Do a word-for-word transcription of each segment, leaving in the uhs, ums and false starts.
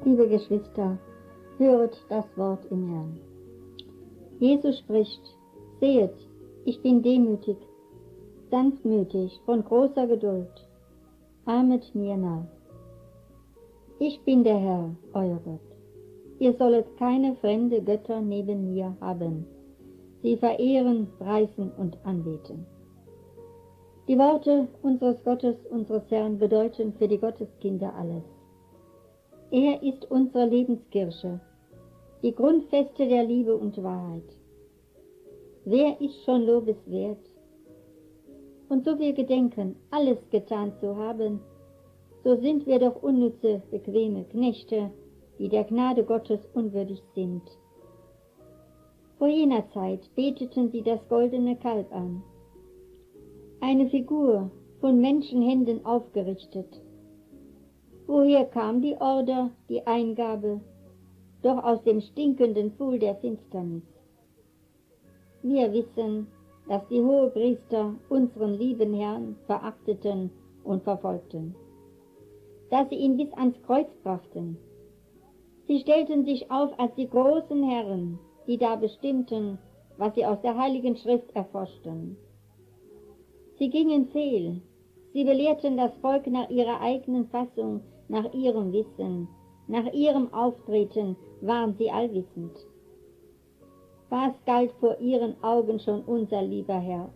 Liebe Geschwister, höret das Wort im Herrn. Jesus spricht: Sehet, ich bin demütig, sanftmütig, von großer Geduld. Ahmet mir nach. Ich bin der Herr, euer Gott. Ihr sollet keine fremde Götter neben mir haben, sie verehren, preisen und anbeten. Die Worte unseres Gottes, unseres Herrn, bedeuten für die Gotteskinder alles. Er ist unsere Lebenskirche, die Grundfeste der Liebe und Wahrheit. Wer ist schon lobenswert? Und so wir gedenken, alles getan zu haben, so sind wir doch unnütze, bequeme Knechte, die der Gnade Gottes unwürdig sind. Vor jener Zeit beteten sie das goldene Kalb an, eine Figur von Menschenhänden aufgerichtet. Woher kam die Order, die Eingabe? Doch aus dem stinkenden Pfuhl der Finsternis. Wir wissen, dass die Hohepriester unseren lieben Herrn verachteten und verfolgten, dass sie ihn bis ans Kreuz brachten. Sie stellten sich auf als die großen Herren, die da bestimmten, was sie aus der Heiligen Schrift erforschten. Sie gingen fehl, sie belehrten das Volk nach ihrer eigenen Fassung, nach ihrem Wissen, nach ihrem Auftreten waren sie allwissend. Was galt vor ihren Augen schon unser lieber Herr?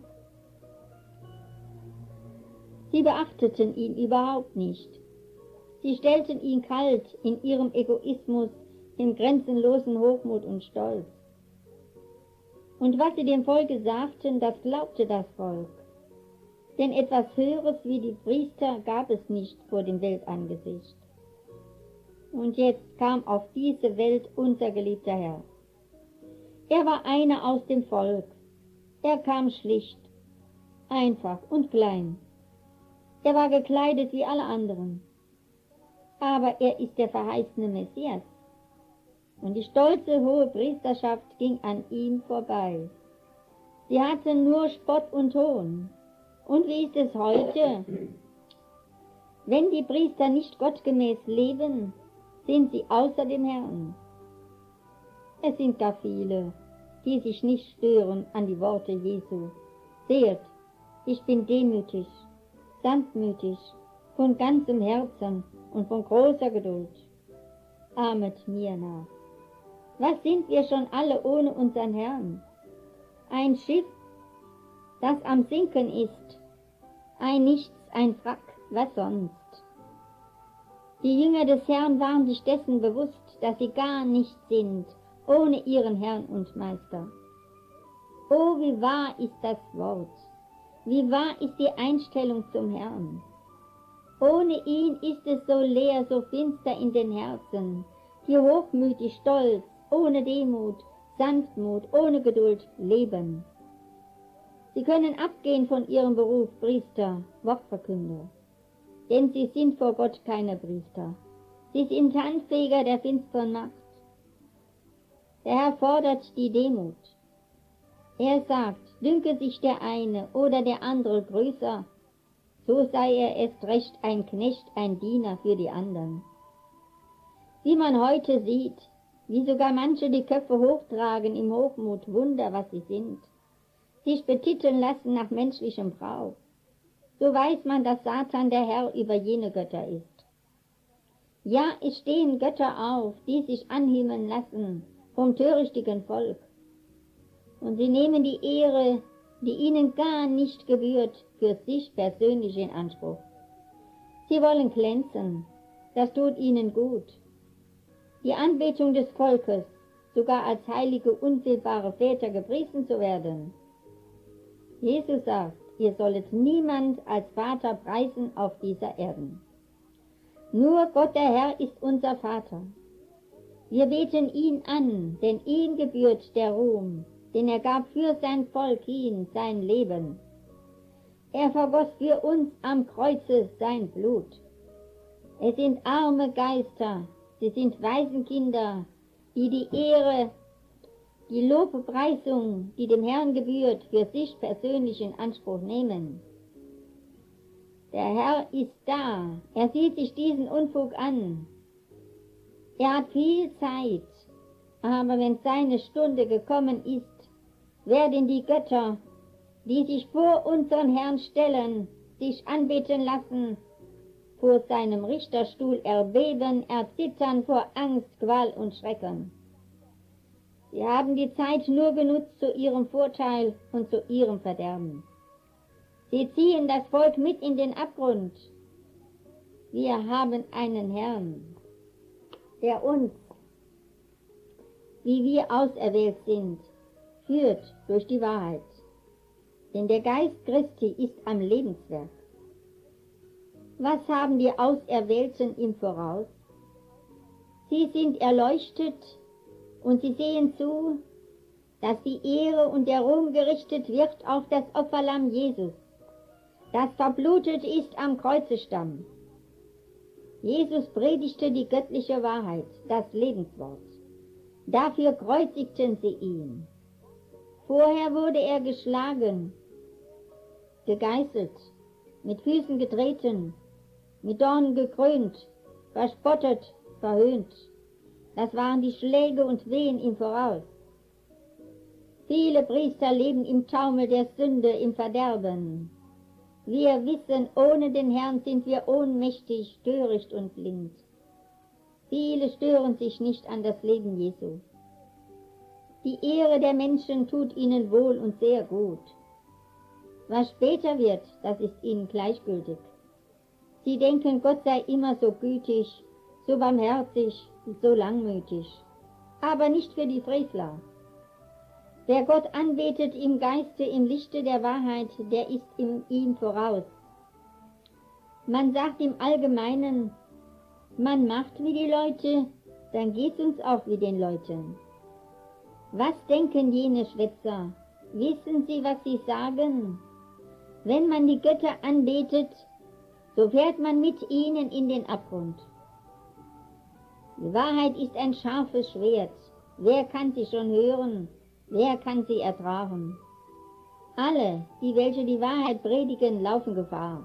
Sie beachteten ihn überhaupt nicht. Sie stellten ihn kalt in ihrem Egoismus, in grenzenlosen Hochmut und Stolz. Und was sie dem Volke sagten, das glaubte das Volk. Denn etwas Höheres wie die Priester gab es nicht vor dem Weltangesicht. Und jetzt kam auf diese Welt unser geliebter Herr. Er war einer aus dem Volk. Er kam schlicht, einfach und klein. Er war gekleidet wie alle anderen. Aber er ist der verheißene Messias. Und die stolze hohe Priesterschaft ging an ihm vorbei. Sie hatten nur Spott und Hohn. Und wie ist es heute? Wenn die Priester nicht gottgemäß leben, sind sie außer dem Herrn. Es sind gar viele, die sich nicht stören an die Worte Jesu. Seht, ich bin demütig, sanftmütig, von ganzem Herzen und von großer Geduld. Ahmet mir nach. Was sind wir schon alle ohne unseren Herrn? Ein Schiff, das am Sinken ist, ein Nichts, ein Wrack, was sonst? Die Jünger des Herrn waren sich dessen bewusst, dass sie gar nichts sind, ohne ihren Herrn und Meister. Oh, wie wahr ist das Wort, wie wahr ist die Einstellung zum Herrn. Ohne ihn ist es so leer, so finster in den Herzen, die hochmütig, stolz, ohne Demut, Sanftmut, ohne Geduld leben. Sie können abgehen von ihrem Beruf Priester, Wortverkünder, denn sie sind vor Gott keine Priester. Sie sind Handfeger der finsteren Macht. Der Herr fordert die Demut. Er sagt, dünke sich der eine oder der andere größer, so sei er erst recht ein Knecht, ein Diener für die anderen. Wie man heute sieht, wie sogar manche die Köpfe hochtragen im Hochmut, Wunder, was sie sind, sich betiteln lassen nach menschlichem Brauch, so weiß man, dass Satan der Herr über jene Götter ist. Ja, es stehen Götter auf, die sich anhimmeln lassen vom törichtigen Volk, und sie nehmen die Ehre, die ihnen gar nicht gebührt, für sich persönlich in Anspruch. Sie wollen glänzen, das tut ihnen gut. Die Anbetung des Volkes, sogar als heilige, unfehlbare Väter gepriesen zu werden. Jesus sagt, ihr sollet niemand als Vater preisen auf dieser Erden. Nur Gott der Herr ist unser Vater. Wir beten ihn an, denn ihm gebührt der Ruhm, denn er gab für sein Volk hin sein Leben. Er vergoss für uns am Kreuze sein Blut. Es sind arme Geister, sie sind Waisenkinder, die die Ehre, die Lobpreisung, die dem Herrn gebührt, für sich persönlich in Anspruch nehmen. Der Herr ist da, er sieht sich diesen Unfug an. Er hat viel Zeit, aber wenn seine Stunde gekommen ist, werden die Götter, die sich vor unseren Herrn stellen, sich anbeten lassen, vor seinem Richterstuhl erbeben, erzittern vor Angst, Qual und Schrecken. Sie haben die Zeit nur genutzt zu ihrem Vorteil und zu ihrem Verderben. Sie ziehen das Volk mit in den Abgrund. Wir haben einen Herrn, der uns, wie wir auserwählt sind, führt durch die Wahrheit. Denn der Geist Christi ist am Lebenswerk. Was haben die Auserwählten ihm voraus? Sie sind erleuchtet und sie sehen zu, dass die Ehre und der Ruhm gerichtet wird auf das Opferlamm Jesus, das verblutet ist am Kreuzestamm. Jesus predigte die göttliche Wahrheit, das Lebenswort. Dafür kreuzigten sie ihn. Vorher wurde er geschlagen, gegeißelt, mit Füßen getreten, mit Dornen gekrönt, verspottet, verhöhnt. Das waren die Schläge und Wehen ihm voraus. Viele Priester leben im Taumel der Sünde, im Verderben. Wir wissen, ohne den Herrn sind wir ohnmächtig, töricht und blind. Viele stören sich nicht an das Leben Jesu. Die Ehre der Menschen tut ihnen wohl und sehr gut. Was später wird, das ist ihnen gleichgültig. Sie denken, Gott sei immer so gütig, so barmherzig, so langmütig. Aber nicht für die Frevler. Wer Gott anbetet im Geiste, im Lichte der Wahrheit, der ist in ihm voraus. Man sagt im Allgemeinen, man macht wie die Leute, dann geht's uns auch wie den Leuten. Was denken jene Schwätzer? Wissen sie, was sie sagen? Wenn man die Götter anbetet, so fährt man mit ihnen in den Abgrund. Die Wahrheit ist ein scharfes Schwert. Wer kann sie schon hören? Wer kann sie ertragen? Alle, die welche die Wahrheit predigen, laufen Gefahr.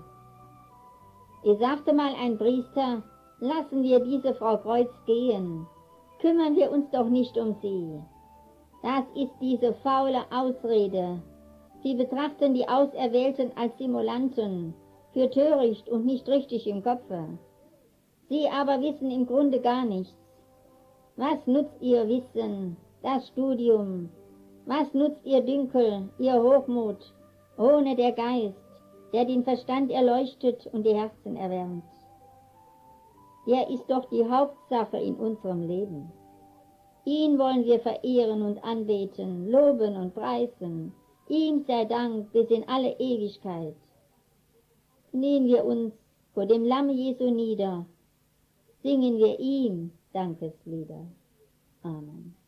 Es sagte mal ein Priester, lassen wir diese Frau Kreuz gehen, kümmern wir uns doch nicht um sie. Das ist diese faule Ausrede. Sie betrachten die Auserwählten als Simulanten, für töricht und nicht richtig im Kopfe. Sie aber wissen im Grunde gar nichts. Was nutzt ihr Wissen, das Studium? Was nutzt ihr Dünkel, ihr Hochmut, ohne der Geist, der den Verstand erleuchtet und die Herzen erwärmt? Er ist doch die Hauptsache in unserem Leben. Ihn wollen wir verehren und anbeten, loben und preisen. Ihm sei Dank bis in alle Ewigkeit. Knien wir uns vor dem Lamm Jesu nieder, singen wir ihm Dankeslieder. Amen.